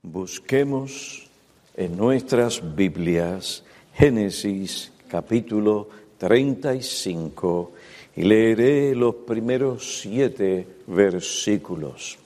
Busquemos en nuestras Biblias Génesis capítulo 35 y leeré los primeros 7 versículos.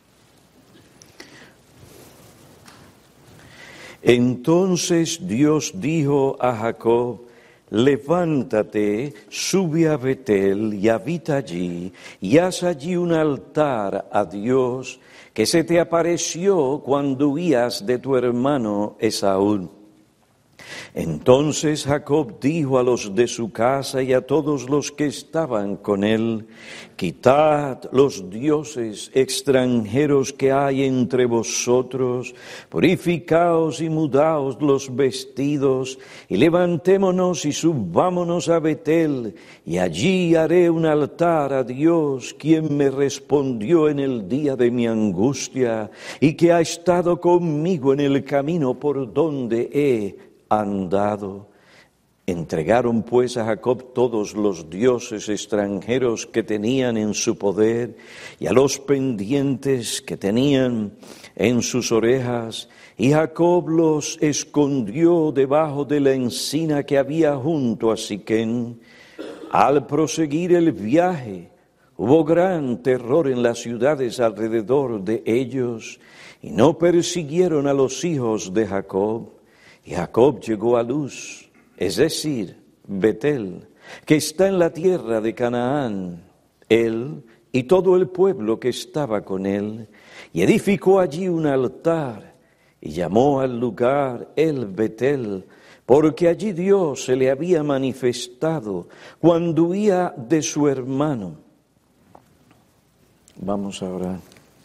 Entonces Dios dijo a Jacob: levántate, sube a Betel y habita allí, y haz allí un altar a Dios, que se te apareció cuando huías de tu hermano Esaú. Entonces Jacob dijo a los de su casa y a todos los que estaban con él: quitad los dioses extranjeros que hay entre vosotros, purificaos y mudaos los vestidos, y levantémonos y subámonos a Betel, y allí haré un altar a Dios, quien me respondió en el día de mi angustia, y que ha estado conmigo en el camino por donde he andado. Entregaron pues a Jacob todos los dioses extranjeros que tenían en su poder y a los pendientes que tenían en sus orejas, y Jacob los escondió debajo de la encina que había junto a Siquén. Al proseguir el viaje, hubo gran terror en las ciudades alrededor de ellos, y no persiguieron a los hijos de Jacob. Y Jacob llegó a Luz, es decir, Betel, que está en la tierra de Canaán, él y todo el pueblo que estaba con él, y edificó allí un altar, y llamó al lugar El Betel, porque allí Dios se le había manifestado cuando huía de su hermano. Vamos a orar.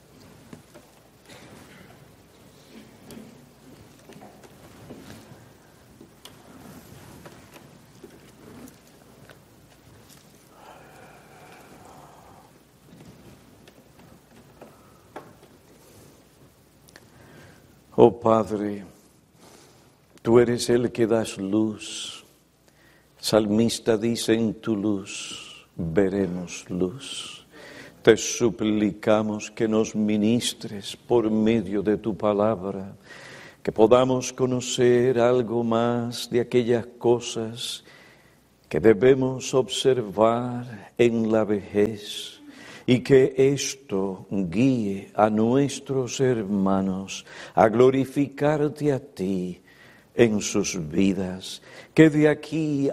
Oh Padre, tú eres el que das luz. El salmista dice: en tu luz veremos luz. Te suplicamos que nos ministres por medio de tu palabra, que podamos conocer algo más de aquellas cosas que debemos observar en la vejez, y que esto guíe a nuestros hermanos a glorificarte a ti en sus vidas. Que de aquí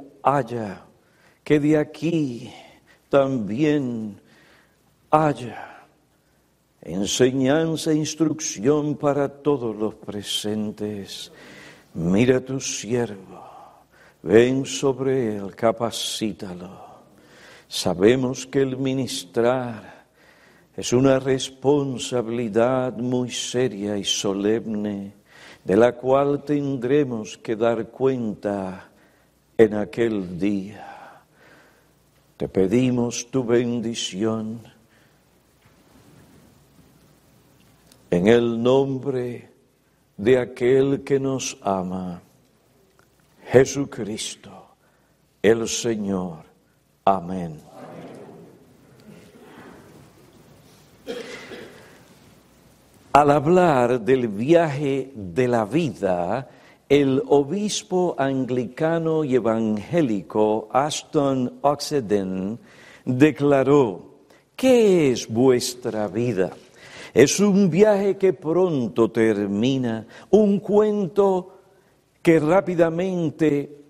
también haya enseñanza e instrucción para todos los presentes. Mira a tu siervo, ven sobre él, capacítalo. Sabemos que el ministrar es una responsabilidad muy seria y solemne, de la cual tendremos que dar cuenta en aquel día. Te pedimos tu bendición en el nombre de aquel que nos ama, Jesucristo, el Señor. Amén. Al hablar del viaje de la vida, el obispo anglicano y evangélico Ashton Oxenden declaró: ¿qué es vuestra vida? Es un viaje que pronto termina, un cuento que rápidamente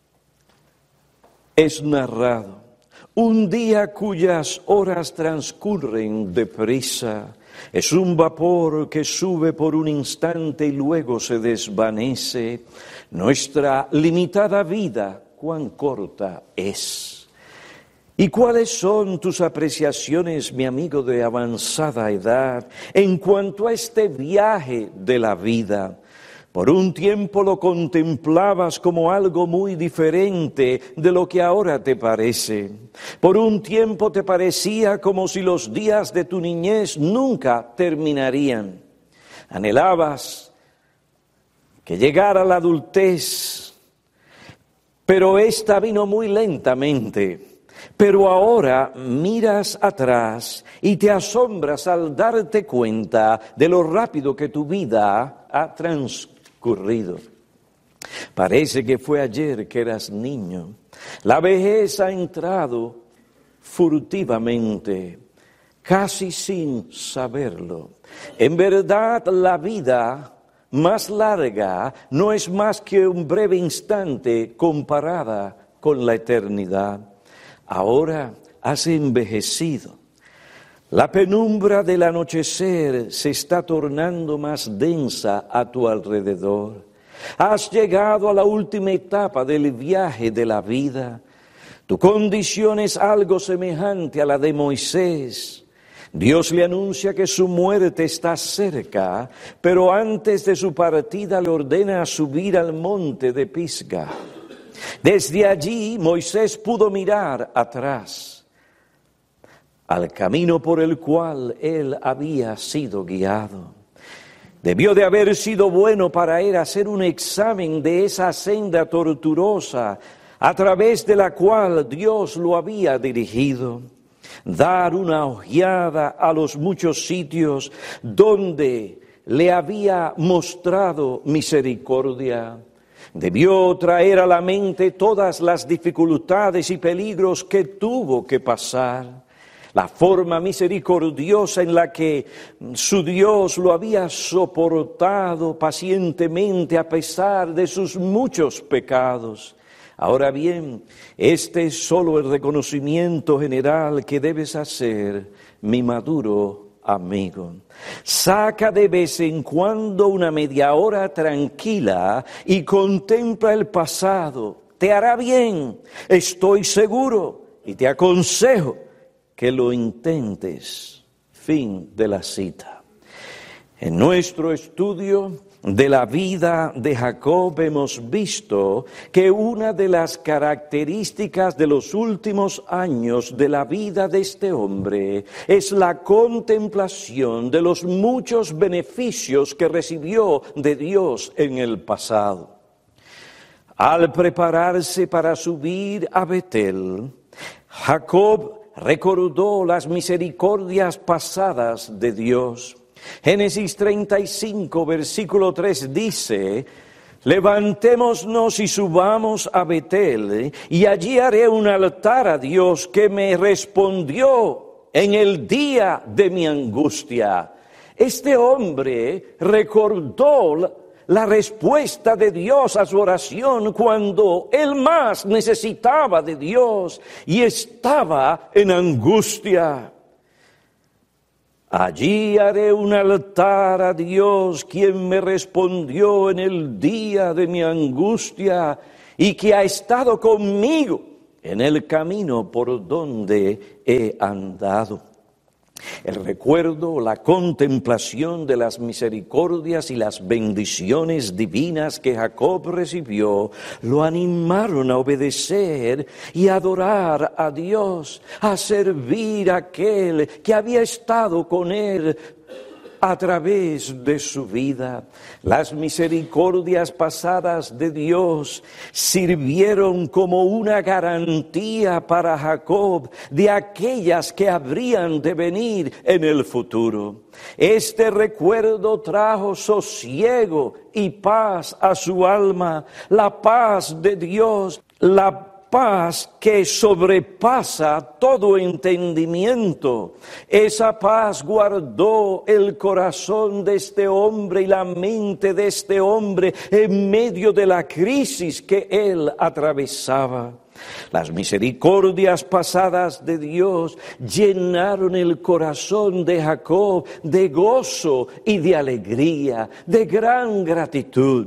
es narrado. Un día cuyas horas transcurren deprisa, es un vapor que sube por un instante y luego se desvanece. Nuestra limitada vida, cuán corta es. ¿Y cuáles son tus apreciaciones, mi amigo de avanzada edad, en cuanto a este viaje de la vida? Por un tiempo lo contemplabas como algo muy diferente de lo que ahora te parece. Por un tiempo te parecía como si los días de tu niñez nunca terminarían. Anhelabas que llegara la adultez, pero esta vino muy lentamente. Pero ahora miras atrás y te asombras al darte cuenta de lo rápido que tu vida ha transcurrido. Parece que fue ayer que eras niño. La vejez ha entrado furtivamente, casi sin saberlo. En verdad, la vida más larga no es más que un breve instante comparada con la eternidad. Ahora has envejecido. La penumbra del anochecer se está tornando más densa a tu alrededor. Has llegado a la última etapa del viaje de la vida. Tu condición es algo semejante a la de Moisés. Dios le anuncia que su muerte está cerca, pero antes de su partida le ordena subir al monte de Pisga. Desde allí Moisés pudo mirar atrás al camino por el cual él había sido guiado. Debió de haber sido bueno para él hacer un examen de esa senda tortuosa a través de la cual Dios lo había dirigido. Dar una ojeada a los muchos sitios donde le había mostrado misericordia. Debió traer a la mente todas las dificultades y peligros que tuvo que pasar. La forma misericordiosa en la que su Dios lo había soportado pacientemente a pesar de sus muchos pecados. Ahora bien, este es solo el reconocimiento general que debes hacer, mi maduro amigo. Saca de vez en cuando una media hora tranquila y contempla el pasado. Te hará bien, estoy seguro, y te aconsejo que lo intentes. Fin de la cita. En nuestro estudio de la vida de Jacob hemos visto que una de las características de los últimos años de la vida de este hombre es la contemplación de los muchos beneficios que recibió de Dios en el pasado. Al prepararse para subir a Betel, Jacob recordó las misericordias pasadas de Dios. Génesis 35, versículo 3 dice: levantémonos y subamos a Betel, y allí haré un altar a Dios que me respondió en el día de mi angustia. Este hombre recordó la respuesta de Dios a su oración cuando él más necesitaba de Dios y estaba en angustia. Allí haré un altar a Dios, quien me respondió en el día de mi angustia y que ha estado conmigo en el camino por donde he andado. El recuerdo, la contemplación de las misericordias y las bendiciones divinas que Jacob recibió, lo animaron a obedecer y adorar a Dios, a servir a aquel que había estado con él a través de su vida. Las misericordias pasadas de Dios sirvieron como una garantía para Jacob de aquellas que habrían de venir en el futuro. Este recuerdo trajo sosiego y paz a su alma, la paz de Dios, la paz que sobrepasa todo entendimiento. Esa paz guardó el corazón de este hombre y la mente de este hombre en medio de la crisis que él atravesaba. Las misericordias pasadas de Dios llenaron el corazón de Jacob de gozo y de alegría, de gran gratitud.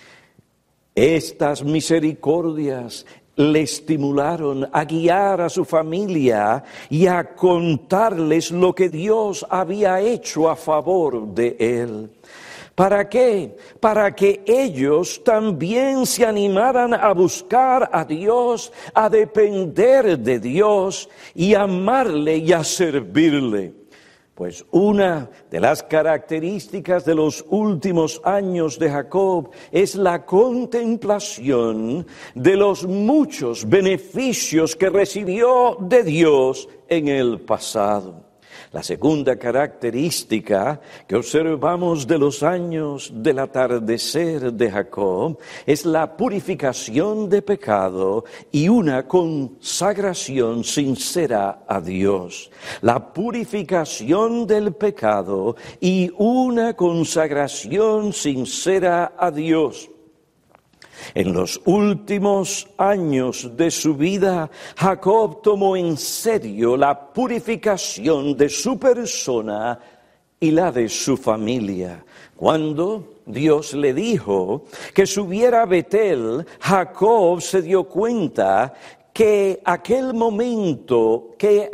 Estas misericordias le estimularon a guiar a su familia y a contarles lo que Dios había hecho a favor de él. ¿Para qué? Para que ellos también se animaran a buscar a Dios, a depender de Dios y amarle y a servirle. Pues una de las características de los últimos años de Jacob es la contemplación de los muchos beneficios que recibió de Dios en el pasado. La segunda característica que observamos de los años del atardecer de Jacob es la purificación de pecado y una consagración sincera a Dios. La purificación del pecado y una consagración sincera a Dios. En los últimos años de su vida, Jacob tomó en serio la purificación de su persona y la de su familia. Cuando Dios le dijo que subiera a Betel, Jacob se dio cuenta que aquel momento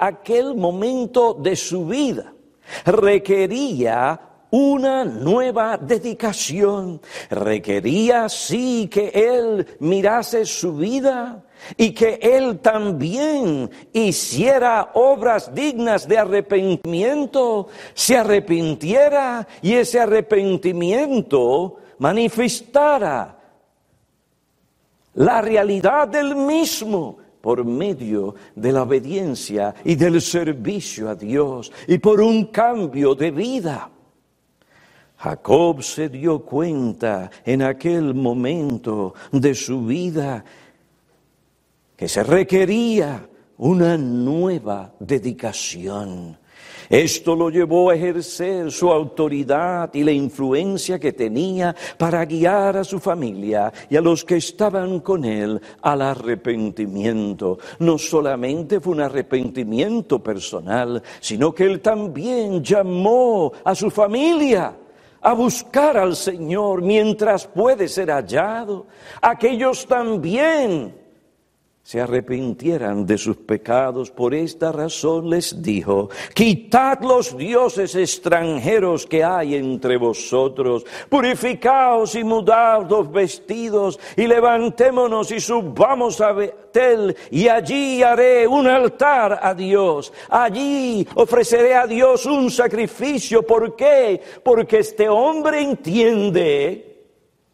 de su vida requería una nueva dedicación. Requería, sí, que él mirase su vida y que él también hiciera obras dignas de arrepentimiento, se arrepintiera y ese arrepentimiento manifestara la realidad del mismo por medio de la obediencia y del servicio a Dios y por un cambio de vida. Jacob se dio cuenta en aquel momento de su vida que se requería una nueva dedicación. Esto lo llevó a ejercer su autoridad y la influencia que tenía para guiar a su familia y a los que estaban con él al arrepentimiento. No solamente fue un arrepentimiento personal, sino que él también llamó a su familia a buscar al Señor mientras puede ser hallado. Aquellos también se arrepintieran de sus pecados. Por esta razón les dijo: quitad los dioses extranjeros que hay entre vosotros, purificaos y mudad los vestidos, y levantémonos y subamos a Betel, y allí haré un altar a Dios. Allí ofreceré a Dios un sacrificio. ¿Por qué? Porque este hombre entiende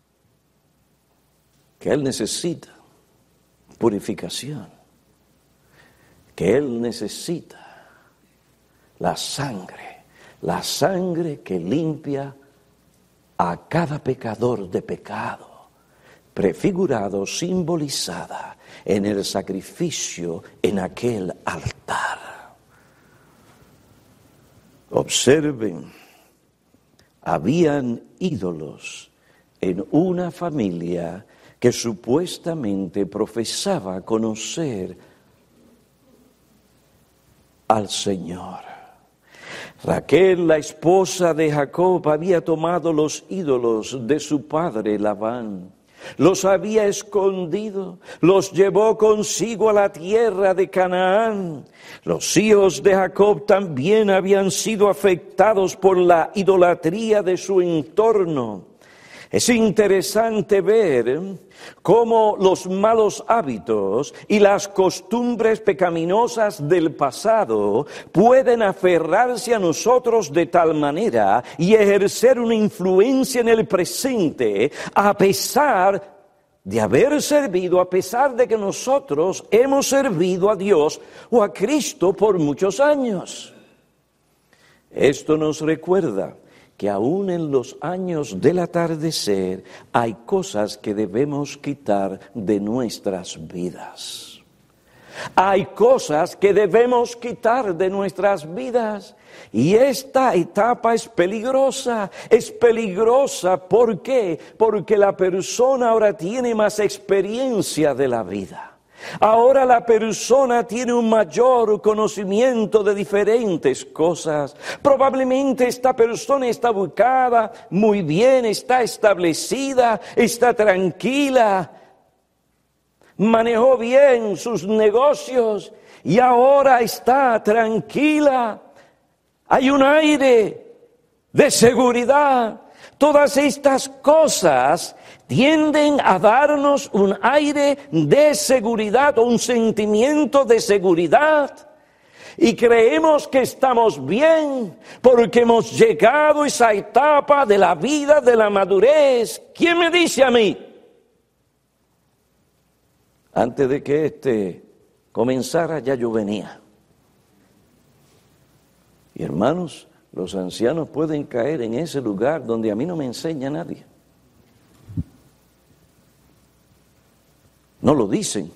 que él necesita purificación, que él necesita la sangre que limpia a cada pecador de pecado, prefigurado, simbolizada en el sacrificio en aquel altar. Observen, habían ídolos en una familia que supuestamente profesaba conocer al Señor. Raquel, la esposa de Jacob, había tomado los ídolos de su padre Labán, los había escondido, los llevó consigo a la tierra de Canaán. Los hijos de Jacob también habían sido afectados por la idolatría de su entorno. Es interesante ver cómo los malos hábitos y las costumbres pecaminosas del pasado pueden aferrarse a nosotros de tal manera y ejercer una influencia en el presente, a pesar de haber servido, a pesar de que nosotros hemos servido a Dios o a Cristo por muchos años. Esto nos recuerda que aún en los años del atardecer hay cosas que debemos quitar de nuestras vidas. Hay cosas que debemos quitar de nuestras vidas. Y esta etapa es peligrosa. Es peligrosa, ¿por qué? Porque la persona ahora tiene más experiencia de la vida. Ahora la persona tiene un mayor conocimiento de diferentes cosas. Probablemente esta persona está ubicada muy bien, está establecida, está tranquila, manejó bien sus negocios y ahora está tranquila. Hay un aire de seguridad. Todas estas cosas tienden a darnos un aire de seguridad o un sentimiento de seguridad. y creemos que estamos bien porque hemos llegado a esa etapa de la vida, de la madurez. ¿Quién me dice a mí? Antes de que comenzara ya yo venía. Y hermanos, los ancianos pueden caer en ese lugar donde a mí no me enseña nadie. No lo dicen,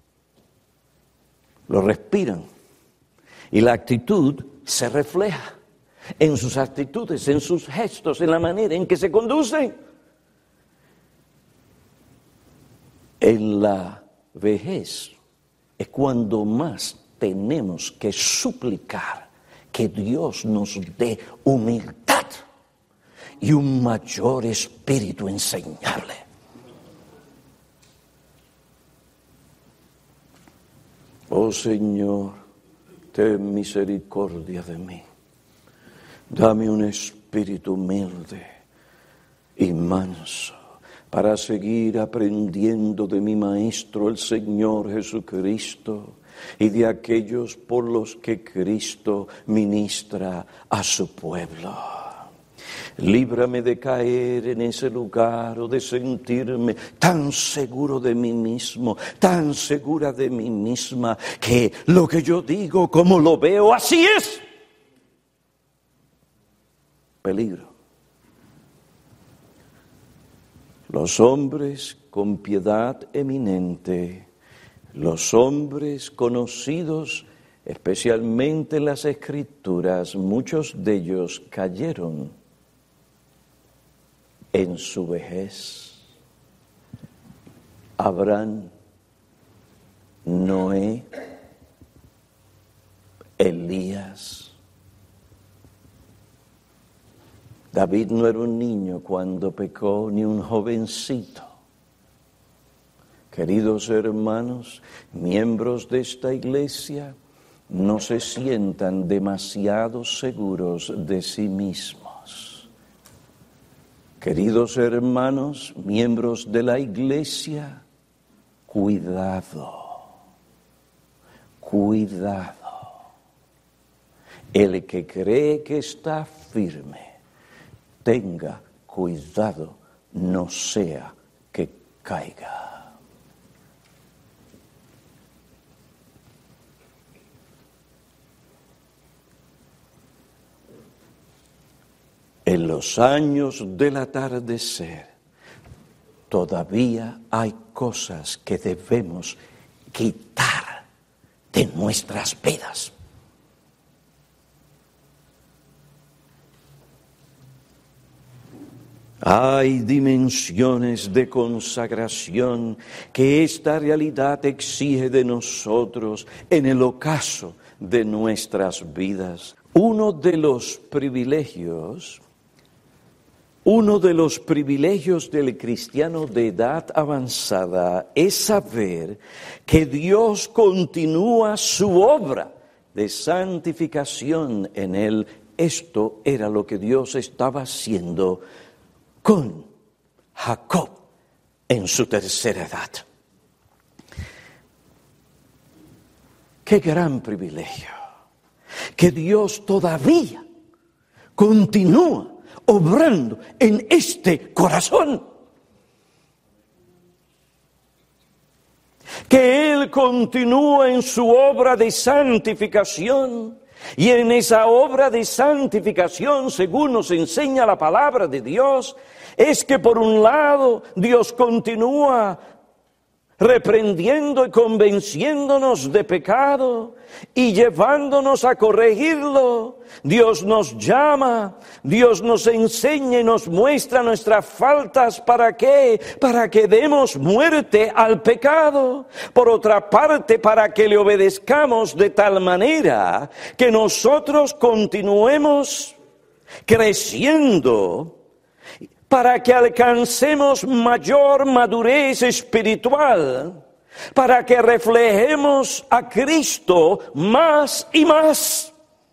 lo respiran. Y la actitud se refleja en sus actitudes, en sus gestos, en la manera en que se conducen. En la vejez es cuando más tenemos que suplicar que Dios nos dé humildad y un mayor espíritu enseñable. Oh Señor, ten misericordia de mí. Dame un espíritu humilde y manso para seguir aprendiendo de mi Maestro, el Señor Jesucristo, y de aquellos por los que Cristo ministra a su pueblo. Líbrame de caer en ese lugar o de sentirme tan seguro de mí mismo, tan segura de mí misma, que lo que yo digo, como lo veo, así es. Peligro. Los hombres con piedad eminente, los hombres conocidos especialmente en las Escrituras, muchos de ellos cayeron en su vejez. Abraham, Noé, Elías. David no era un niño cuando pecó, ni un jovencito. Queridos hermanos, miembros de esta iglesia, no se sientan demasiado seguros de sí mismos. Queridos hermanos, miembros de la iglesia, cuidado, cuidado. El que cree que está firme, tenga cuidado, no sea que caiga. En los años del atardecer, todavía hay cosas que debemos quitar de nuestras vidas. Hay dimensiones de consagración que esta realidad exige de nosotros en el ocaso de nuestras vidas. Uno de los privilegios del cristiano de edad avanzada es saber que Dios continúa su obra de santificación en él. Esto era lo que Dios estaba haciendo con Jacob en su tercera edad. ¡Qué gran privilegio! Que Dios todavía continúa obrando en este corazón. Que Él continúa en su obra de santificación. Y en esa obra de santificación, según nos enseña la palabra de Dios, es que por un lado Dios continúa reprendiendo y convenciéndonos de pecado y llevándonos a corregirlo. Dios nos llama, Dios nos enseña y nos muestra nuestras faltas. ¿Para qué? Para que demos muerte al pecado. Por otra parte, para que le obedezcamos de tal manera que nosotros continuemos creciendo, para que alcancemos mayor madurez espiritual, para que reflejemos a Cristo más y más.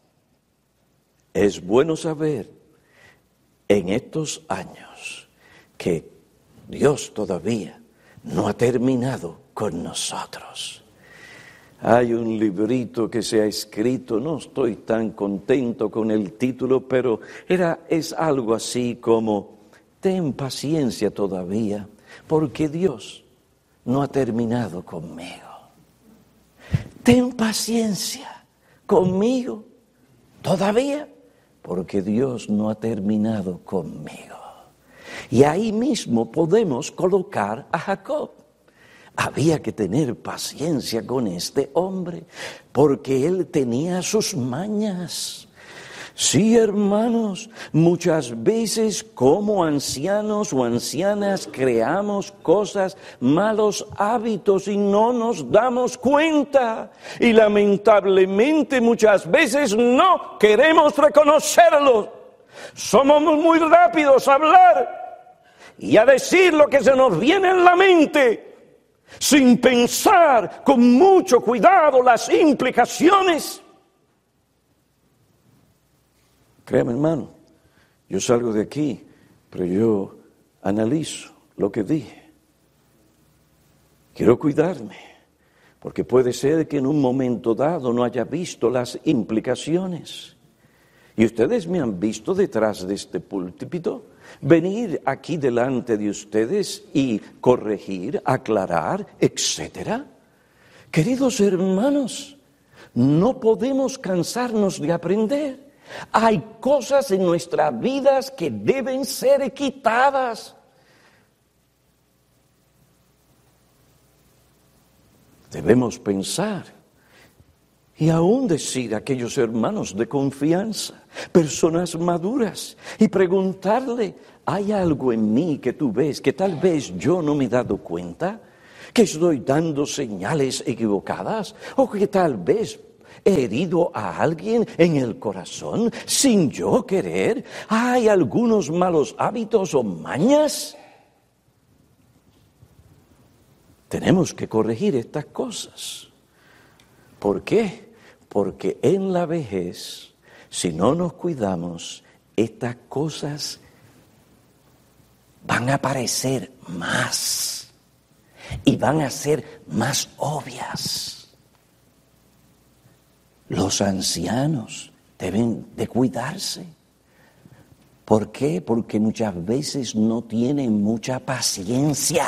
Es bueno saber en estos años que Dios todavía no ha terminado con nosotros. Hay un librito que se ha escrito, no estoy tan contento con el título, pero es algo así como: ten paciencia todavía, porque Dios no ha terminado conmigo. Ten paciencia conmigo todavía, porque Dios no ha terminado conmigo. Y ahí mismo podemos colocar a Jacob. Había que tener paciencia con este hombre, porque él tenía sus mañas. Sí, hermanos, muchas veces como ancianos o ancianas creamos cosas, malos hábitos y no nos damos cuenta. Y lamentablemente muchas veces no queremos reconocerlos. Somos muy rápidos a hablar y a decir lo que se nos viene en la mente, sin pensar con mucho cuidado las implicaciones. Créame, hermano, yo salgo de aquí, pero yo analizo lo que dije. Quiero cuidarme, porque puede ser que en un momento dado no haya visto las implicaciones. Y ustedes me han visto detrás de este púlpito venir aquí delante de ustedes y corregir, aclarar, etcétera. Queridos hermanos, no podemos cansarnos de aprender. Hay cosas en nuestras vidas que deben ser quitadas. Debemos pensar y aún decir a aquellos hermanos de confianza, personas maduras, y preguntarle: ¿hay algo en mí que tú ves que tal vez yo no me he dado cuenta? ¿Que estoy dando señales equivocadas? ¿O que tal vez he herido a alguien en el corazón sin yo querer? ¿Hay algunos malos hábitos o mañas? Tenemos que corregir estas cosas. ¿Por qué? Porque en la vejez, si no nos cuidamos, estas cosas van a aparecer más y van a ser más obvias. Los ancianos deben de cuidarse. ¿Por qué? Porque muchas veces no tienen mucha paciencia.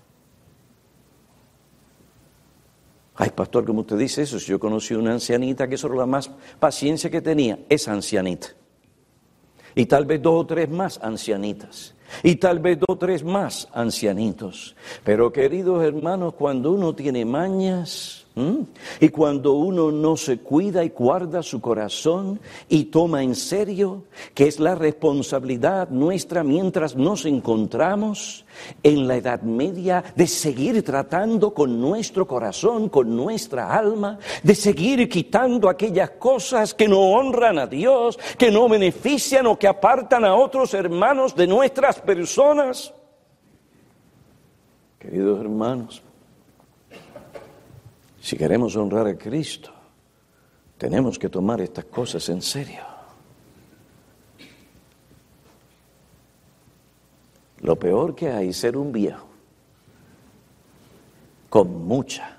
Ay, pastor, ¿cómo usted dice eso? Si yo conocí una ancianita que solo la más paciencia que tenía, esa ancianita. Y tal vez 2 o 3 más ancianitas. Y tal vez 2 o 3 más ancianitos. Pero queridos hermanos, cuando uno tiene mañas, y cuando uno no se cuida y guarda su corazón y toma en serio que es la responsabilidad nuestra mientras nos encontramos en la Edad Media de seguir tratando con nuestro corazón, con nuestra alma, de seguir quitando aquellas cosas que no honran a Dios, que no benefician o que apartan a otros hermanos de nuestras personas. Queridos hermanos, si queremos honrar a Cristo, tenemos que tomar estas cosas en serio. Lo peor que hay es ser un viejo con muchas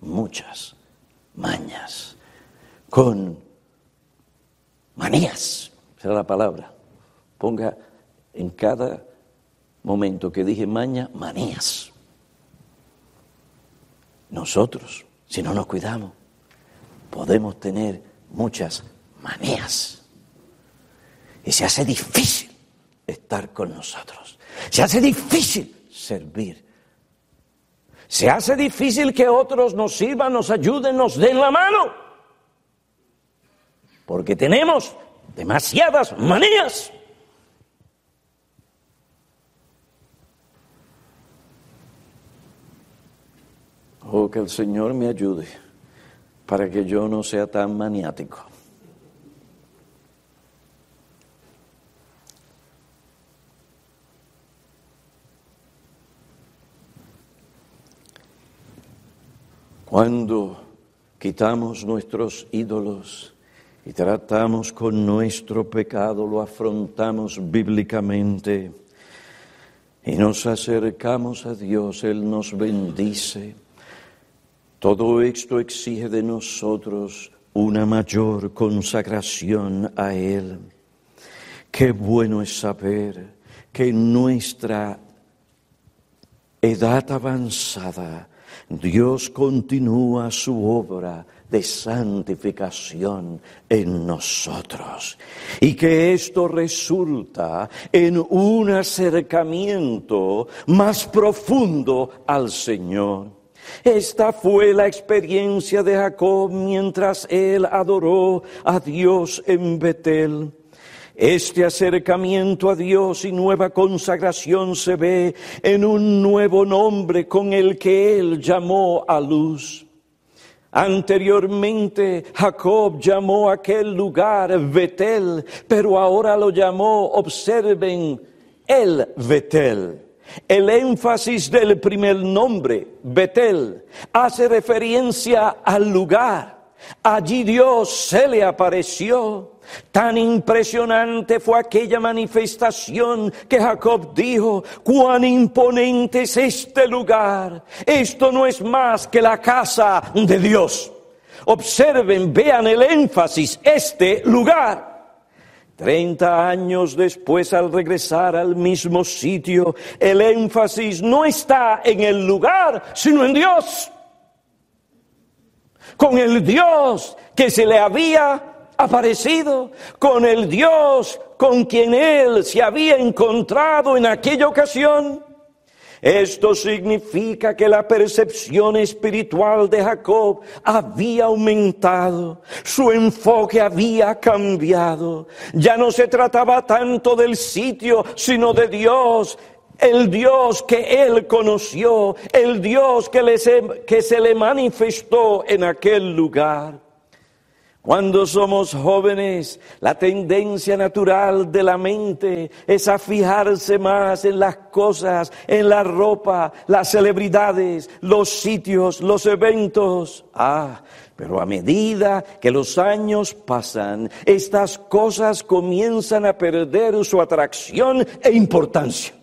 mañas, con manías, será la palabra. Ponga en cada momento que dije maña, manías. Nosotros, si no nos cuidamos, podemos tener muchas manías. Y se hace difícil estar con nosotros. Se hace difícil servir. Se hace difícil que otros nos sirvan, nos ayuden, nos den la mano. Porque tenemos demasiadas manías. Oh, que el Señor me ayude para que yo no sea tan maniático. Cuando quitamos nuestros ídolos y tratamos con nuestro pecado, lo afrontamos bíblicamente y nos acercamos a Dios, Él nos bendice. Todo esto exige de nosotros una mayor consagración a Él. Qué bueno es saber que en nuestra edad avanzada Dios continúa su obra de santificación en nosotros y que esto resulta en un acercamiento más profundo al Señor. Esta fue la experiencia de Jacob mientras él adoró a Dios en Betel. Este acercamiento a Dios y nueva consagración se ve en un nuevo nombre con el que él llamó a luz. Anteriormente Jacob llamó a aquel lugar Betel, pero ahora lo llamó, observen, el Betel. El énfasis del primer nombre, Betel, hace referencia al lugar. Allí Dios se le apareció. Tan impresionante fue aquella manifestación que Jacob dijo: cuán imponente es este lugar. Esto no es más que la casa de Dios. Observen, vean el énfasis, este lugar. 30 años después, al regresar al mismo sitio, el énfasis no está en el lugar, sino en Dios. Con el Dios que se le había aparecido, con el Dios con quien él se había encontrado en aquella ocasión. Esto significa que la percepción espiritual de Jacob había aumentado, su enfoque había cambiado. Ya no se trataba tanto del sitio, sino de Dios. El Dios que él conoció, el Dios que se le manifestó en aquel lugar. Cuando somos jóvenes, la tendencia natural de la mente es a fijarse más en las cosas, en la ropa, las celebridades, los sitios, los eventos. Pero a medida que los años pasan, estas cosas comienzan a perder su atracción e importancia.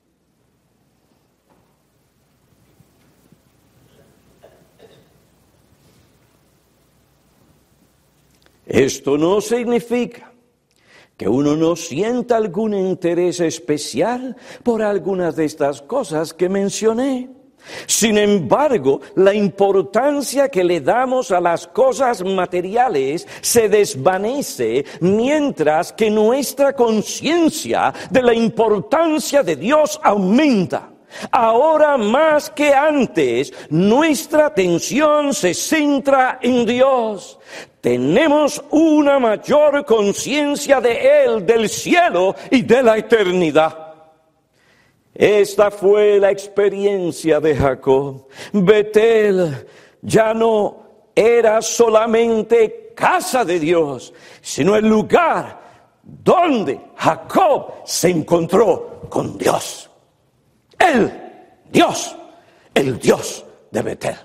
Esto no significa que uno no sienta algún interés especial por algunas de estas cosas que mencioné. Sin embargo, la importancia que le damos a las cosas materiales se desvanece mientras que nuestra conciencia de la importancia de Dios aumenta. Ahora más que antes, nuestra atención se centra en Dios. Tenemos una mayor conciencia de Él, del cielo y de la eternidad. Esta fue la experiencia de Jacob. Betel ya no era solamente casa de Dios, sino el lugar donde Jacob se encontró con Dios. El Dios de Betel.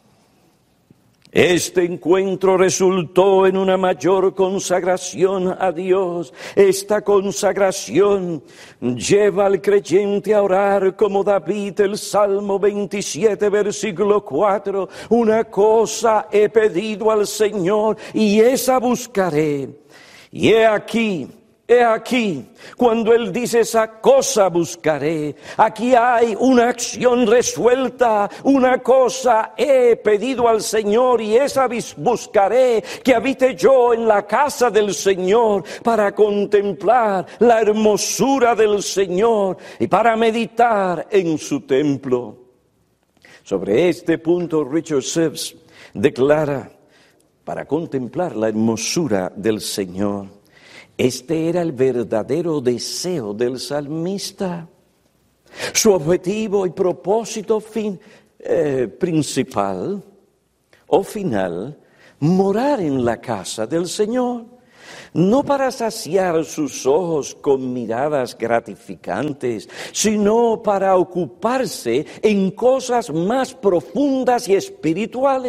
Este encuentro resultó en una mayor consagración a Dios. Esta consagración lleva al creyente a orar como David, el Salmo 27, versículo 4. Una cosa he pedido al Señor y esa buscaré. Y he aquí, cuando Él dice esa cosa buscaré, aquí hay una acción resuelta. Una cosa he pedido al Señor y esa buscaré, que habite yo en la casa del Señor para contemplar la hermosura del Señor y para meditar en su templo. Sobre este punto Richard Sibbes declara: para contemplar la hermosura del Señor. Este era el verdadero deseo del salmista. Su objetivo y propósito principal o final, morar en la casa del Señor. No para saciar sus ojos con miradas gratificantes, sino para ocuparse en cosas más profundas y espirituales.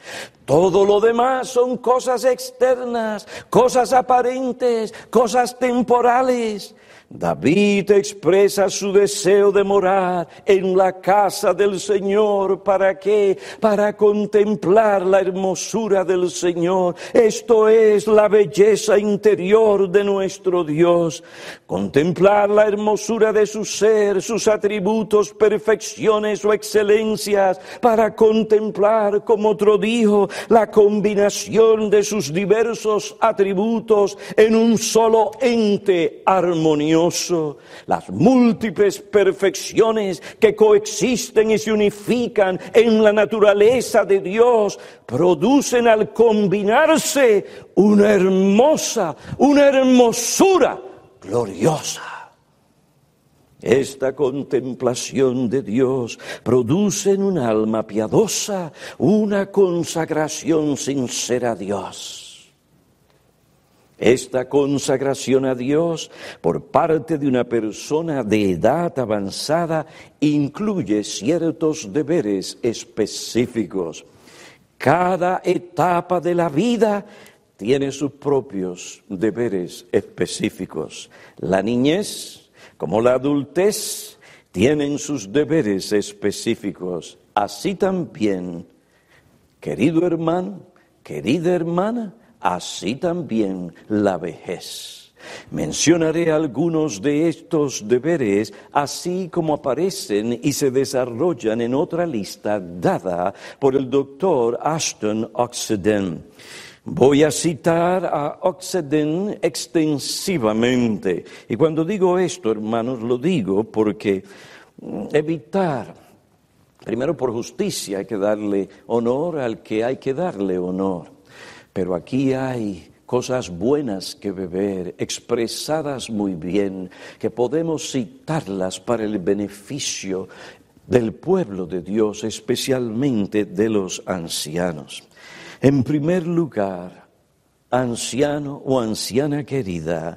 Todo lo demás son cosas externas, cosas aparentes, cosas temporales. David expresa su deseo de morar en la casa del Señor. ¿Para qué? Para contemplar la hermosura del Señor. Esto es la belleza interior de nuestro Dios. Contemplar la hermosura de su ser, sus atributos, perfecciones o excelencias. Para contemplar, como otro dijo, la combinación de sus diversos atributos en un solo ente armonioso. Las múltiples perfecciones que coexisten y se unifican en la naturaleza de Dios producen al combinarse una hermosura gloriosa. Esta contemplación de Dios produce en un alma piadosa una consagración sincera a Dios. Esta consagración a Dios por parte de una persona de edad avanzada incluye ciertos deberes específicos. Cada etapa de la vida tiene sus propios deberes específicos. La niñez, como la adultez, tienen sus deberes específicos. Así también, querido hermano, querida hermana, así también la vejez. Mencionaré algunos de estos deberes, así como aparecen y se desarrollan en otra lista dada por el doctor Ashton Oxenden. Voy a citar a Oxenden extensivamente. Y cuando digo esto, hermanos, lo digo porque evitar, primero por justicia, hay que darle honor al que hay que darle honor. Pero aquí hay cosas buenas que beber, expresadas muy bien, que podemos citarlas para el beneficio del pueblo de Dios, especialmente de los ancianos. En primer lugar, anciano o anciana querida,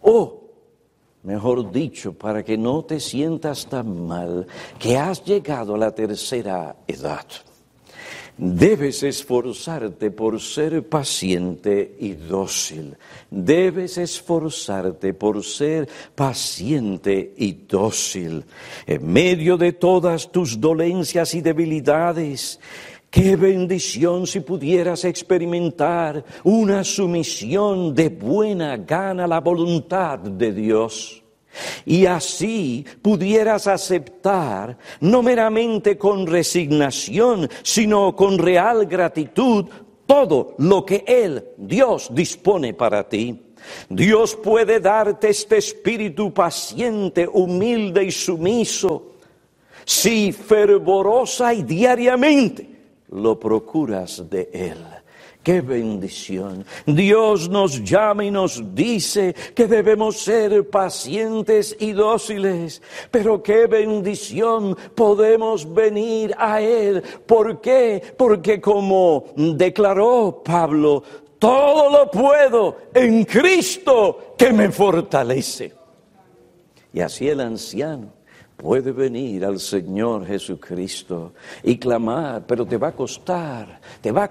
mejor dicho, para que no te sientas tan mal, que has llegado a la tercera edad. Debes esforzarte por ser paciente y dócil. Debes esforzarte por ser paciente y dócil. En medio de todas tus dolencias y debilidades, qué bendición si pudieras experimentar una sumisión de buena gana a la voluntad de Dios. Y así pudieras aceptar, no meramente con resignación, sino con real gratitud, todo lo que Dios dispone para ti. Dios puede darte este espíritu paciente, humilde y sumiso, si fervorosa y diariamente lo procuras de Él. ¡Qué bendición! Dios nos llama y nos dice que debemos ser pacientes y dóciles. Pero qué bendición podemos venir a Él. ¿Por qué? Porque como declaró Pablo, todo lo puedo en Cristo que me fortalece. Y así el anciano puede venir al Señor Jesucristo y clamar, pero te va a costar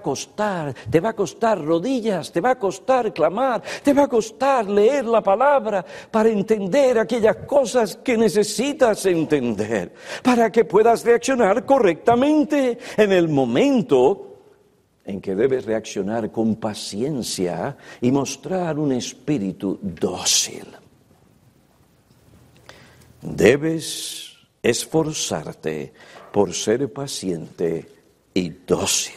rodillas, te va a costar clamar, te va a costar leer la palabra para entender aquellas cosas que necesitas entender, para que puedas reaccionar correctamente en el momento en que debes reaccionar con paciencia y mostrar un espíritu dócil. Debes esforzarte por ser paciente y dócil.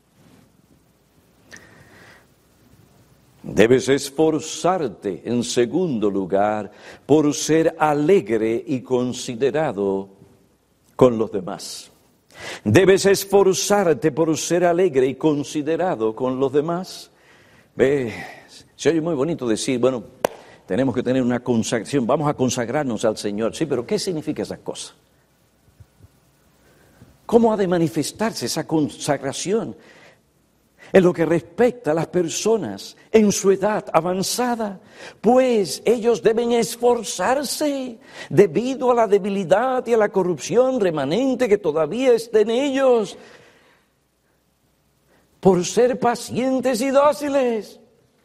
Debes esforzarte, en segundo lugar, por ser alegre y considerado con los demás. Debes esforzarte por ser alegre y considerado con los demás. Se oye muy bonito decir, tenemos que tener una consagración, vamos a consagrarnos al Señor. Sí, pero ¿qué significa esa cosa? ¿Cómo ha de manifestarse esa consagración en lo que respecta a las personas en su edad avanzada? Pues ellos deben esforzarse debido a la debilidad y a la corrupción remanente que todavía está en ellos. por ser pacientes y dóciles.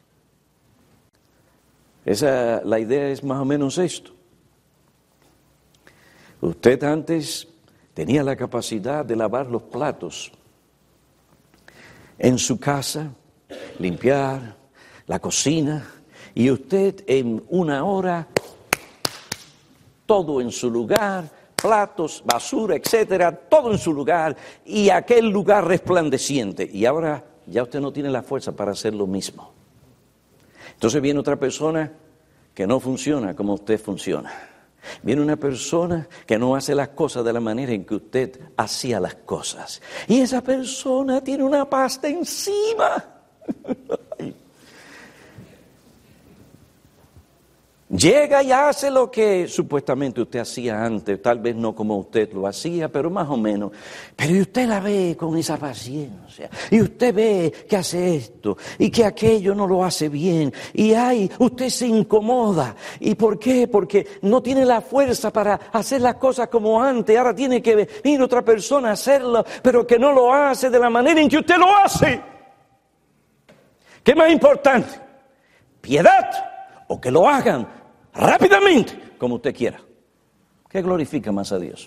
La idea es más o menos esto. Usted antes tenía la capacidad de lavar los platos en su casa, limpiar la cocina, y usted en 1 hora, todo en su lugar, platos, basura, etcétera, todo en su lugar, y aquel lugar resplandeciente. Y ahora ya usted no tiene la fuerza para hacer lo mismo. Entonces viene otra persona que no funciona como usted funciona. Viene una persona que no hace las cosas de la manera en que usted hacía las cosas. Y esa persona tiene una pasta encima. Llega y hace lo que supuestamente usted hacía antes, tal vez no como usted lo hacía, pero más o menos. Pero usted la ve con esa paciencia, y usted ve que hace esto, y que aquello no lo hace bien, y usted se incomoda. ¿Y por qué? Porque no tiene la fuerza para hacer las cosas como antes, ahora tiene que venir otra persona a hacerlo, pero que no lo hace de la manera en que usted lo hace. ¿Qué es más importante? ¿Piedad o que lo hagan rápidamente, como usted quiera? ¿Qué glorifica más a Dios?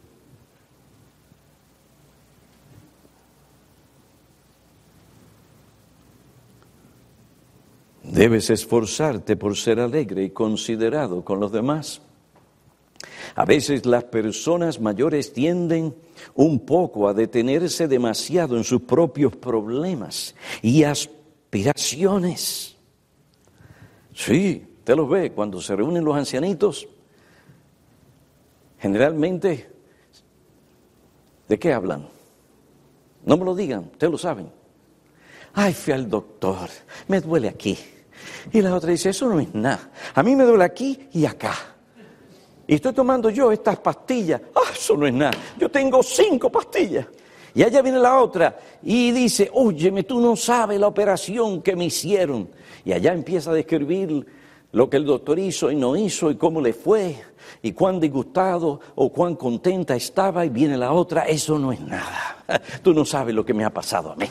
Debes esforzarte por ser alegre y considerado con los demás. A veces las personas mayores tienden un poco a detenerse demasiado en sus propios problemas y aspiraciones. Sí. Usted los ve cuando se reúnen los ancianitos. Generalmente, ¿de qué hablan? No me lo digan, ustedes lo saben. Ay, fui al doctor, me duele aquí. Y la otra dice, eso no es nada. A mí me duele aquí y acá. Y estoy tomando yo estas pastillas. Ah, eso no es nada. Yo tengo 5 pastillas. Y allá viene la otra y dice, óyeme, tú no sabes la operación que me hicieron. Y allá empieza a describir lo que el doctor hizo y no hizo, y cómo le fue, y cuán disgustado o cuán contenta estaba, y viene la otra, eso no es nada. Tú no sabes lo que me ha pasado a mí.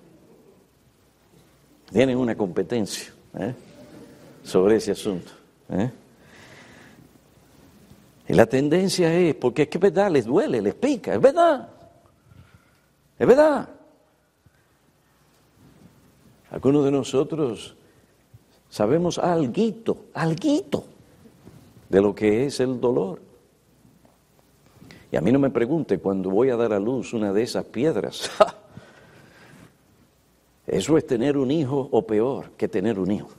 Tienen una competencia sobre ese asunto. Y la tendencia es, porque es que es verdad, les duele, les pica, es verdad. Es verdad. Algunos de nosotros sabemos alguito de lo que es el dolor. Y a mí no me pregunte cuando voy a dar a luz una de esas piedras. Eso es tener un hijo o peor que tener un hijo.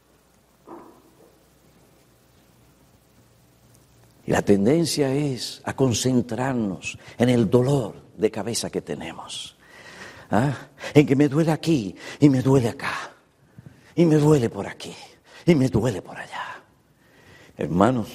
Y la tendencia es a concentrarnos en el dolor de cabeza que tenemos. En que me duele aquí y me duele acá. Y me duele por aquí, y me duele por allá. Hermanos,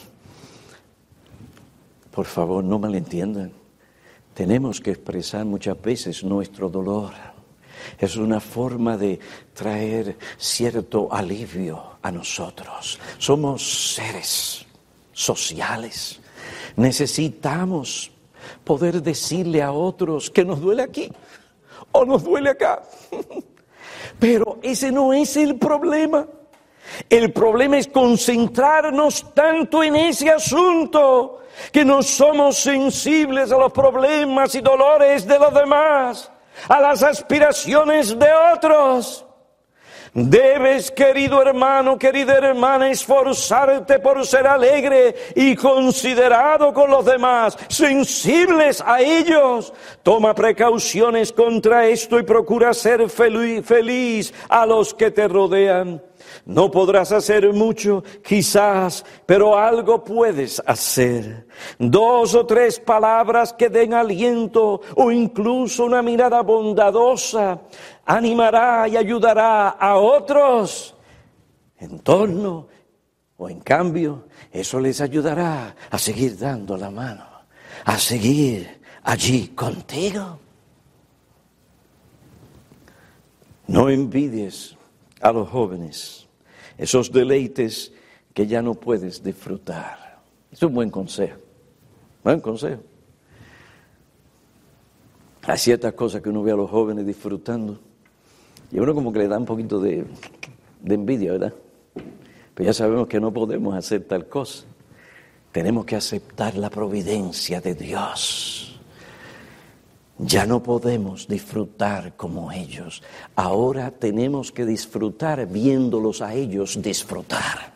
por favor, no malentiendan. Tenemos que expresar muchas veces nuestro dolor. Es una forma de traer cierto alivio a nosotros. Somos seres sociales. Necesitamos poder decirle a otros que nos duele aquí o nos duele acá. Pero ese no es el problema. El problema es concentrarnos tanto en ese asunto que no somos sensibles a los problemas y dolores de los demás, a las aspiraciones de otros. Debes, querido hermano, querida hermana, esforzarte por ser alegre y considerado con los demás, sensibles a ellos. Toma precauciones contra esto y procura ser feliz a los que te rodean. No podrás hacer mucho, quizás, pero algo puedes hacer. 2 o 3 palabras que den aliento o incluso una mirada bondadosa animará y ayudará a otros en torno o en cambio. Eso les ayudará a seguir dando la mano, a seguir allí contigo. No envidies a los jóvenes esos deleites que ya no puedes disfrutar. Es un buen consejo. Buen consejo. Hay ciertas cosas que uno ve a los jóvenes disfrutando Y a uno como que le da un poquito de envidia, ¿verdad? Pero ya sabemos que no podemos hacer tal cosa. Tenemos que aceptar la providencia de Dios. Ya no podemos disfrutar como ellos. Ahora tenemos que disfrutar viéndolos a ellos disfrutar.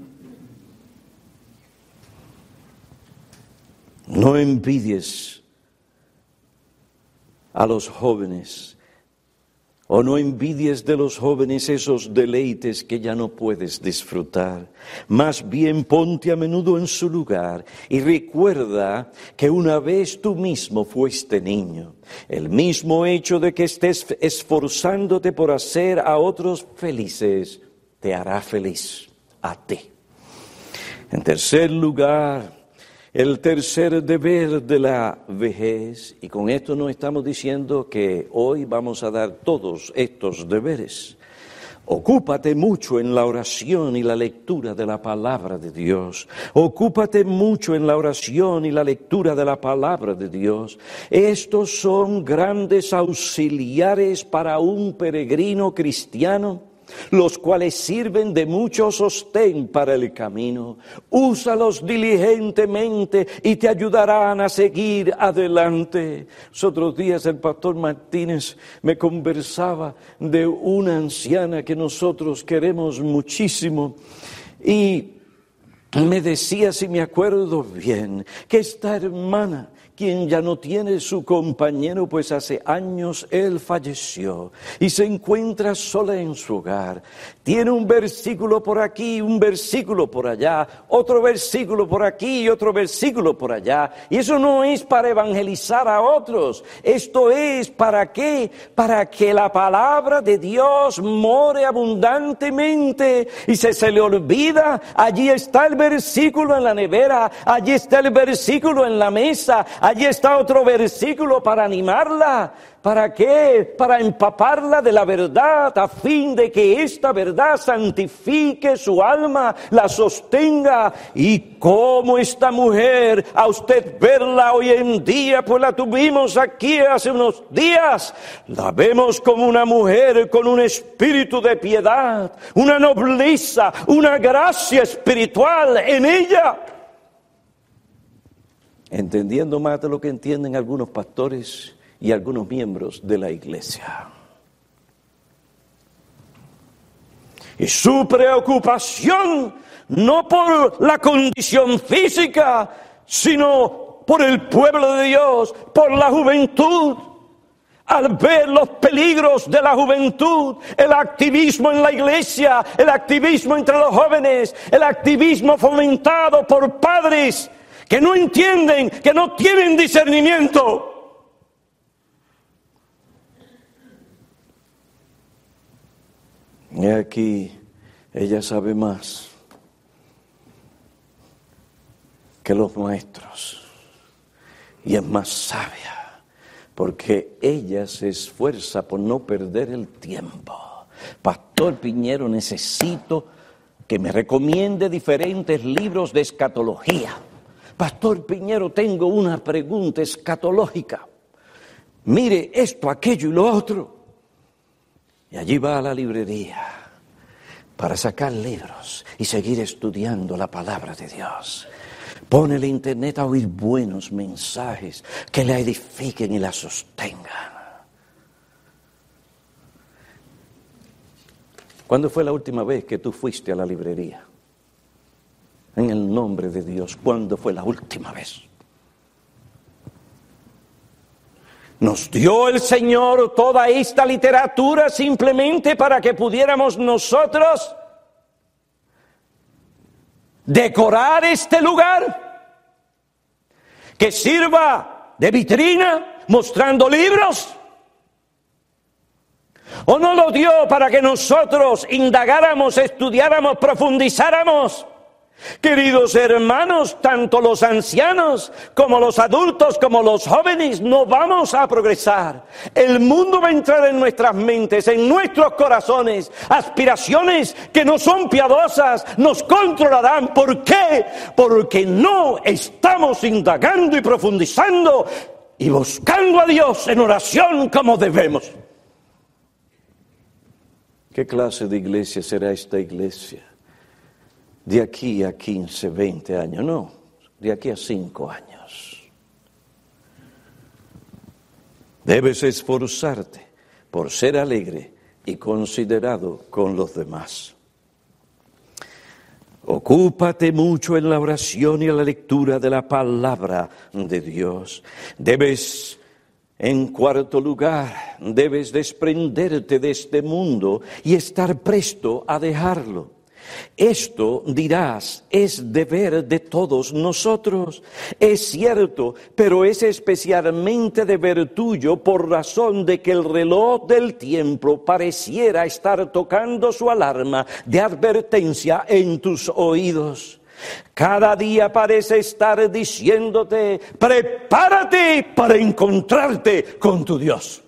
No envidies a los jóvenes, o no envidies de los jóvenes esos deleites que ya no puedes disfrutar. Más bien ponte a menudo en su lugar y recuerda que una vez tú mismo fuiste niño. El mismo hecho de que estés esforzándote por hacer a otros felices te hará feliz a ti. En tercer lugar, el tercer deber de la vejez, y con esto no estamos diciendo que hoy vamos a dar todos estos deberes. Ocúpate mucho en la oración y la lectura de la palabra de Dios. Ocúpate mucho en la oración y la lectura de la palabra de Dios. Estos son grandes auxiliares para un peregrino cristiano, los cuales sirven de mucho sostén para el camino. Úsalos diligentemente y te ayudarán a seguir adelante. Los otros días el pastor Martínez me conversaba de una anciana que nosotros queremos muchísimo y me decía, si me acuerdo bien, que esta hermana, quien ya no tiene su compañero, pues hace años él falleció y se encuentra sola en su hogar. Tiene un versículo por aquí, un versículo por allá, otro versículo por aquí y otro versículo por allá. Y eso no es para evangelizar a otros. Esto es ¿para qué? Para que la palabra de Dios more abundantemente. Y si se le olvida, allí está el versículo en la nevera, allí está el versículo en la mesa, allí está otro versículo para animarla. ¿Para qué? Para empaparla de la verdad, a fin de que esta verdad santifique su alma, la sostenga. Y como esta mujer, a usted verla hoy en día, pues la tuvimos aquí hace unos días, la vemos como una mujer con un espíritu de piedad, una nobleza, una gracia espiritual en ella. Entendiendo más de lo que entienden algunos pastores y algunos miembros de la iglesia. Y su preocupación no por la condición física, sino por el pueblo de Dios, por la juventud. Al ver los peligros de la juventud, el activismo en la iglesia, el activismo entre los jóvenes, el activismo fomentado por padres que no entienden, que no tienen discernimiento. Y aquí ella sabe más que los maestros y es más sabia porque ella se esfuerza por no perder el tiempo. Pastor Piñero, necesito que me recomiende diferentes libros de escatología. Pastor Piñero, tengo una pregunta escatológica. Mire esto, aquello y lo otro. Y allí va a la librería para sacar libros y seguir estudiando la palabra de Dios. Pone el internet a oír buenos mensajes que la edifiquen y la sostengan. ¿Cuándo fue la última vez que tú fuiste a la librería? En el nombre de Dios, ¿cuándo fue la última vez? Nos dio el Señor toda esta literatura simplemente para que pudiéramos nosotros decorar este lugar, que sirva de vitrina mostrando libros. ¿O no lo dio para que nosotros indagáramos, estudiáramos, profundizáramos? Queridos hermanos, tanto los ancianos como los adultos como los jóvenes no vamos a progresar. El mundo va a entrar en nuestras mentes, en nuestros corazones. Aspiraciones que no son piadosas nos controlarán. ¿Por qué? Porque no estamos indagando y profundizando y buscando a Dios en oración como debemos. ¿Qué clase de iglesia será esta iglesia? De aquí a 15, 20 años, no, de aquí a 5 años. Debes esforzarte por ser alegre y considerado con los demás. Ocúpate mucho en la oración y en la lectura de la palabra de Dios. En cuarto lugar, debes desprenderte de este mundo y estar presto a dejarlo. Esto, dirás, es deber de todos nosotros. Es cierto, pero es especialmente deber tuyo por razón de que el reloj del tiempo pareciera estar tocando su alarma de advertencia en tus oídos. Cada día parece estar diciéndote: prepárate para encontrarte con tu Dios.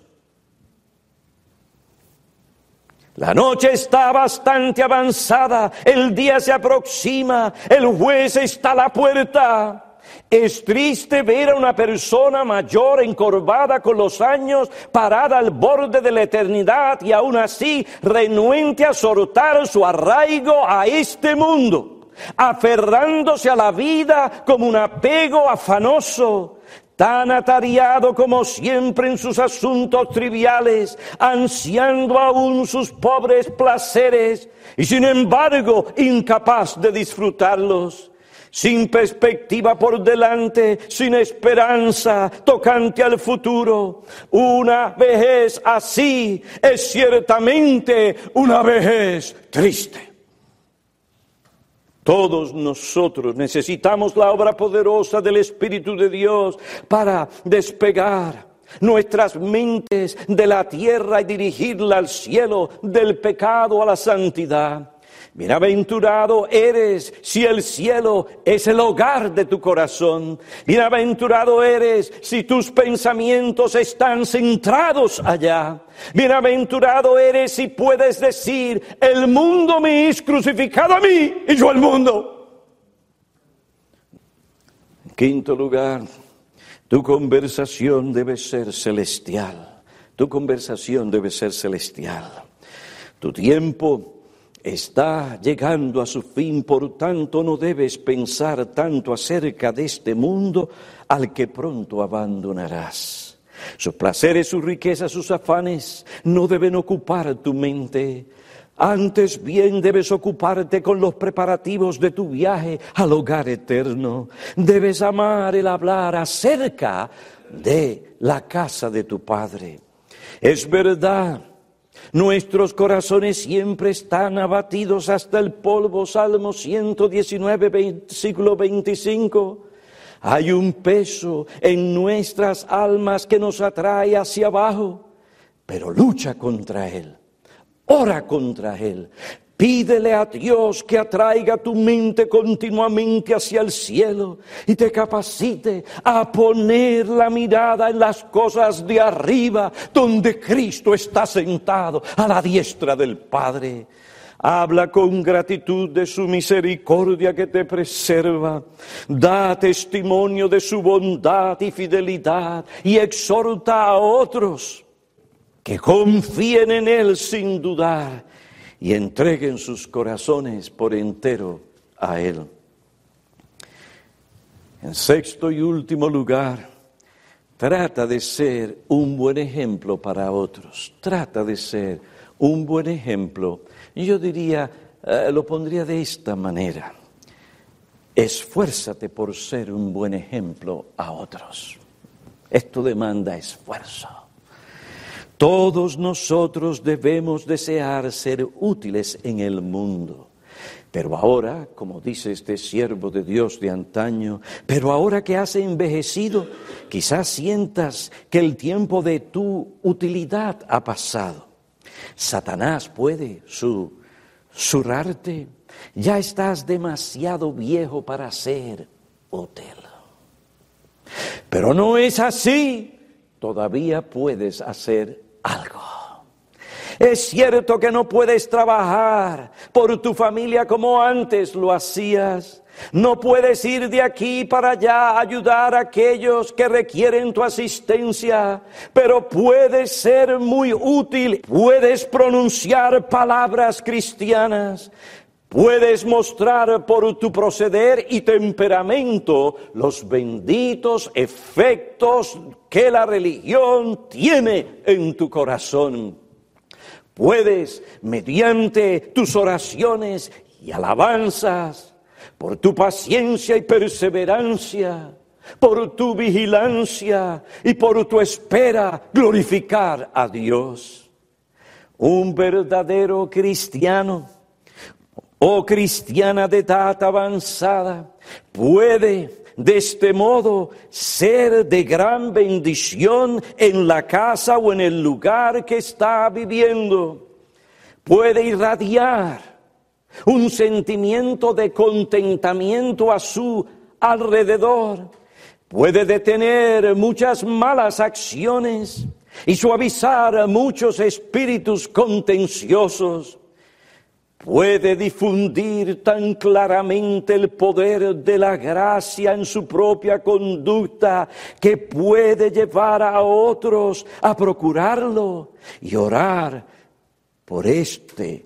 La noche está bastante avanzada, el día se aproxima, el juez está a la puerta. Es triste ver a una persona mayor encorvada con los años, parada al borde de la eternidad y aún así renuente a soltar su arraigo a este mundo, aferrándose a la vida como un apego afanoso, tan atareado como siempre en sus asuntos triviales, ansiando aún sus pobres placeres y sin embargo incapaz de disfrutarlos, sin perspectiva por delante, sin esperanza tocante al futuro. Una vejez así es ciertamente una vejez triste. Todos nosotros necesitamos la obra poderosa del Espíritu de Dios para despegar nuestras mentes de la tierra y dirigirla al cielo, del pecado a la santidad. Bienaventurado eres si el cielo es el hogar de tu corazón. Bienaventurado eres si tus pensamientos están centrados allá. Bienaventurado eres si puedes decir: el mundo me es crucificado a mí y yo al mundo. En quinto lugar, tu conversación debe ser celestial. Tu conversación debe ser celestial. Tu tiempo está llegando a su fin, por tanto no debes pensar tanto acerca de este mundo al que pronto abandonarás. Sus placeres, sus riquezas, sus afanes no deben ocupar tu mente. Antes bien debes ocuparte con los preparativos de tu viaje al hogar eterno. Debes amar el hablar acerca de la casa de tu Padre. Es verdad, nuestros corazones siempre están abatidos hasta el polvo. Salmo 119, versículo 25. Hay un peso en nuestras almas que nos atrae hacia abajo, pero lucha contra él, ora contra él. Pídele a Dios que atraiga tu mente continuamente hacia el cielo y te capacite a poner la mirada en las cosas de arriba, donde Cristo está sentado a la diestra del Padre. Habla con gratitud de su misericordia que te preserva. Da testimonio de su bondad y fidelidad y exhorta a otros que confíen en Él sin dudar y entreguen sus corazones por entero a Él. En sexto y último lugar, trata de ser un buen ejemplo para otros. Trata de ser un buen ejemplo. Yo diría, lo pondría de esta manera: esfuérzate por ser un buen ejemplo a otros. Esto demanda esfuerzo. Todos nosotros debemos desear ser útiles en el mundo. Pero ahora, como dice este siervo de Dios de antaño, pero ahora que has envejecido, quizás sientas que el tiempo de tu utilidad ha pasado. Satanás puede susurrarte: ya estás demasiado viejo para ser útil. Pero no es así, todavía puedes hacer algo. Es cierto que no puedes trabajar por tu familia como antes lo hacías. No puedes ir de aquí para allá a ayudar a aquellos que requieren tu asistencia, pero puedes ser muy útil. Puedes pronunciar palabras cristianas. Puedes mostrar por tu proceder y temperamento los benditos efectos que la religión tiene en tu corazón. Puedes, mediante tus oraciones y alabanzas, por tu paciencia y perseverancia, por tu vigilancia y por tu espera, glorificar a Dios. Un verdadero cristiano o cristiana de edad avanzada puede de este modo ser de gran bendición en la casa o en el lugar que está viviendo. Puede irradiar un sentimiento de contentamiento a su alrededor. Puede detener muchas malas acciones y suavizar muchos espíritus contenciosos. Puede difundir tan claramente el poder de la gracia en su propia conducta que puede llevar a otros a procurarlo y orar por y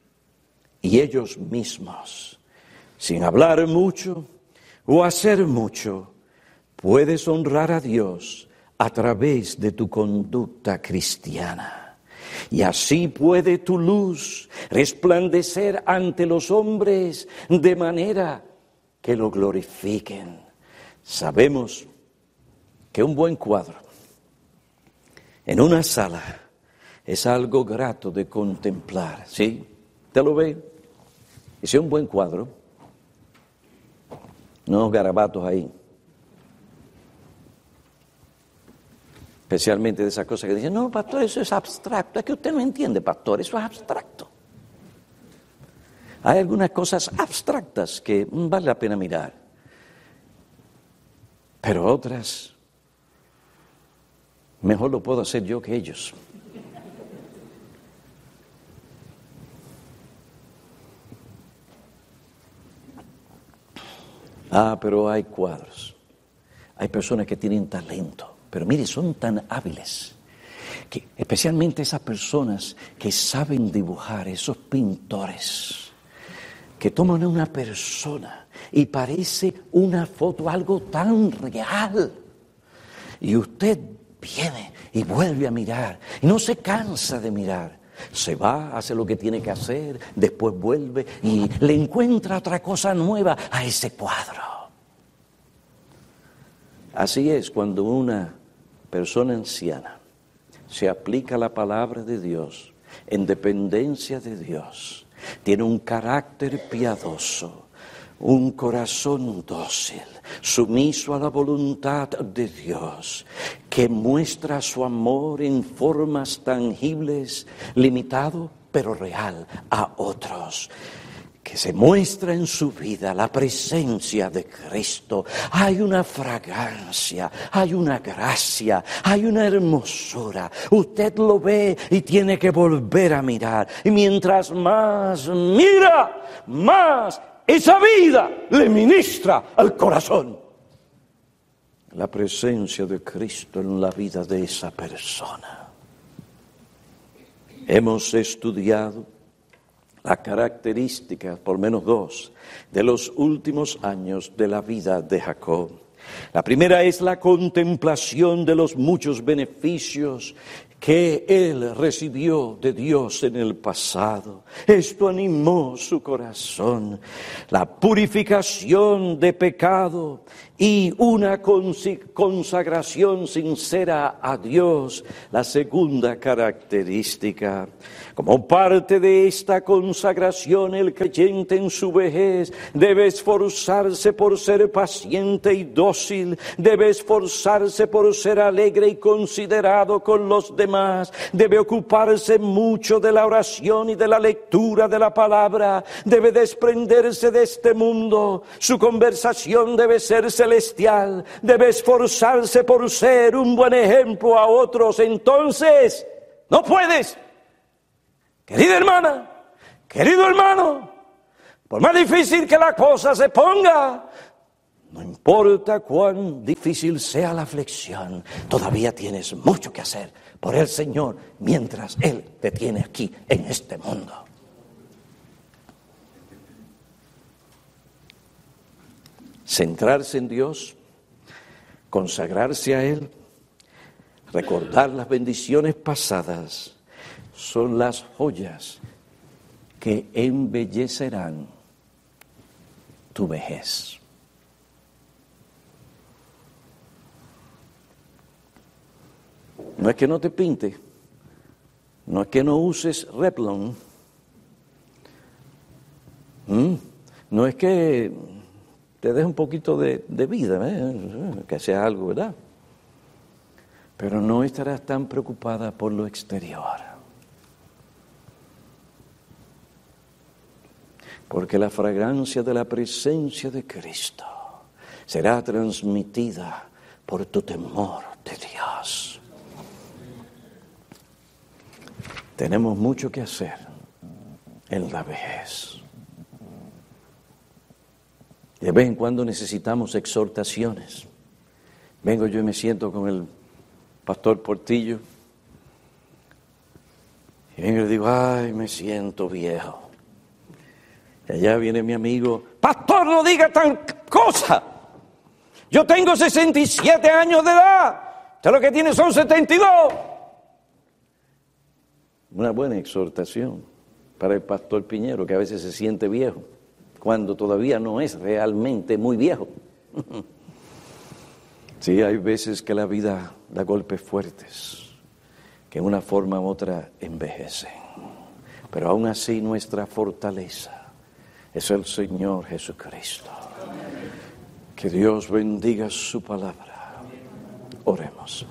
ellos mismos. Sin hablar mucho o hacer mucho, puedes honrar a Dios a través de tu conducta cristiana. Y así puede tu luz resplandecer ante los hombres de manera que lo glorifiquen. Sabemos que un buen cuadro en una sala es algo grato de contemplar, ¿sí? ¿Te lo ve? Y si es un buen cuadro, no garabatos ahí. Especialmente de esas cosas que dicen, no, pastor, eso es abstracto. Es que usted no entiende, pastor, eso es abstracto. Hay algunas cosas abstractas que vale la pena mirar. Pero otras, mejor lo puedo hacer yo que ellos. Pero hay cuadros. Hay personas que tienen talento. Pero mire, son tan hábiles, que especialmente esas personas que saben dibujar, esos pintores, que toman a una persona y parece una foto, algo tan real. Y usted viene y vuelve a mirar, y no se cansa de mirar. Se va, hace lo que tiene que hacer, después vuelve y le encuentra otra cosa nueva a ese cuadro. Así es cuando una persona anciana se aplica la palabra de Dios en dependencia de Dios, tiene un carácter piadoso, un corazón dócil, sumiso a la voluntad de Dios, que muestra su amor en formas tangibles, limitado pero real a otros. Que se muestra en su vida la presencia de Cristo. Hay una fragancia, hay una gracia, hay una hermosura. Usted lo ve y tiene que volver a mirar. Y mientras más mira, más esa vida le ministra al corazón. La presencia de Cristo en la vida de esa persona. Hemos estudiado la característica, por lo menos dos, de los últimos años de la vida de Jacob. La primera es la contemplación de los muchos beneficios que él recibió de Dios en el pasado. Esto animó su corazón. La purificación de pecado y una consagración sincera a Dios, la segunda característica. Como parte de esta consagración, el creyente en su vejez debe esforzarse por ser paciente y dócil, debe esforzarse por ser alegre y considerado con los demás, debe ocuparse mucho de la oración y de la lectura de la palabra, debe desprenderse de este mundo, su conversación debe ser celestial, debe esforzarse por ser un buen ejemplo a otros. Entonces, no puedes Querida hermana, querido hermano, por más difícil que la cosa se ponga, no importa cuán difícil sea la aflicción, todavía tienes mucho que hacer por el Señor mientras Él te tiene aquí en este mundo. Centrarse en Dios, consagrarse a Él, recordar las bendiciones pasadas, son las joyas que embellecerán tu vejez. No es que no te pinte, no es que no uses Revlon, no es que te deje un poquito de vida, que sea algo, ¿verdad? Pero no estarás tan preocupada por lo exterior. Porque la fragancia de la presencia de Cristo será transmitida por tu temor de Dios. Tenemos mucho que hacer en la vejez. De vez en cuando necesitamos exhortaciones. Vengo yo y me siento con el pastor Portillo y vengo y le digo, ay, me siento viejo. Y allá viene mi amigo, pastor, no diga tan cosa. Yo tengo 67 años de edad. Usted lo que tiene son 72. Una buena exhortación para el pastor Piñero, que a veces se siente viejo, cuando todavía no es realmente muy viejo. Sí, hay veces que la vida da golpes fuertes, que de una forma u otra envejecen. Pero aún así nuestra fortaleza es el Señor Jesucristo. Que Dios bendiga su palabra. Oremos.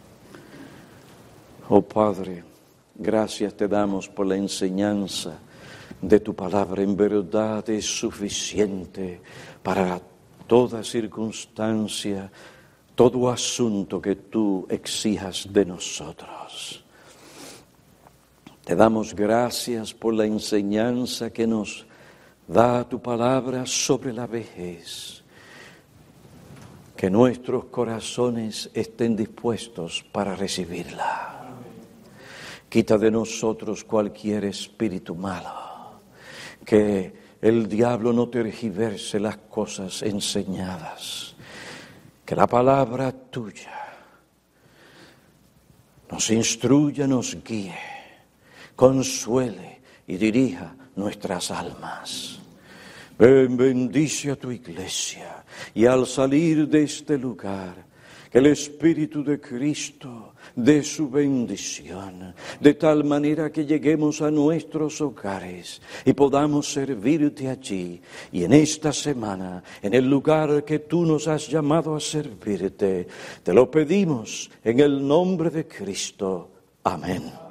Oh Padre, gracias te damos por la enseñanza de tu palabra. En verdad es suficiente para toda circunstancia, todo asunto que tú exijas de nosotros. Te damos gracias por la enseñanza que nos da tu palabra sobre la vejez. Que nuestros corazones estén dispuestos para recibirla. Quita de nosotros cualquier espíritu malo. Que el diablo no tergiverse las cosas enseñadas. Que la palabra tuya nos instruya, nos guíe, consuele y dirija nuestras almas. Ven, bendice a tu iglesia y al salir de este lugar, que el Espíritu de Cristo dé su bendición, de tal manera que lleguemos a nuestros hogares y podamos servirte allí y en esta semana, en el lugar que tú nos has llamado a servirte. Te lo pedimos en el nombre de Cristo. Amén.